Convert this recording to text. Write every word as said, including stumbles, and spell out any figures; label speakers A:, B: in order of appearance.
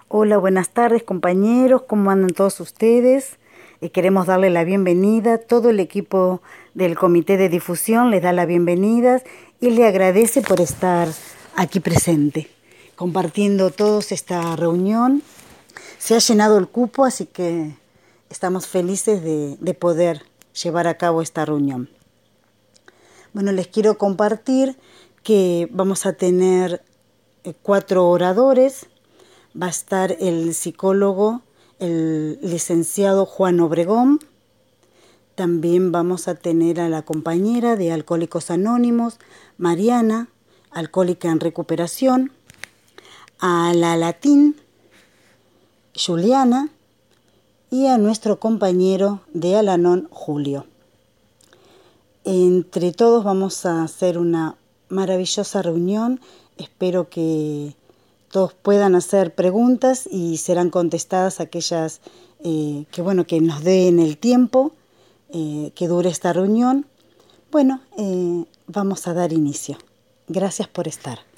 A: Hola, buenas tardes compañeros, ¿cómo andan todos ustedes? Eh, queremos darle la bienvenida, todo el equipo del Comité de Difusión les da la bienvenida y le agradece por estar aquí presente, compartiendo todos esta reunión. Se ha llenado el cupo, así que estamos felices de, de poder llevar a cabo esta reunión. Bueno, les quiero compartir que vamos a tener eh, cuatro oradores. Va a estar el psicólogo, el licenciado Juan Obregón. También vamos a tener a la compañera de Alcohólicos Anónimos, Mariana, alcohólica en recuperación. A la latín, Juliana. Y a nuestro compañero de Al-Anon, Julio. Entre todos vamos a hacer una maravillosa reunión. Espero que todos puedan hacer preguntas y serán contestadas aquellas eh, que, bueno, que nos den el tiempo eh, que dure esta reunión. Bueno, eh, vamos a dar inicio. Gracias por estar.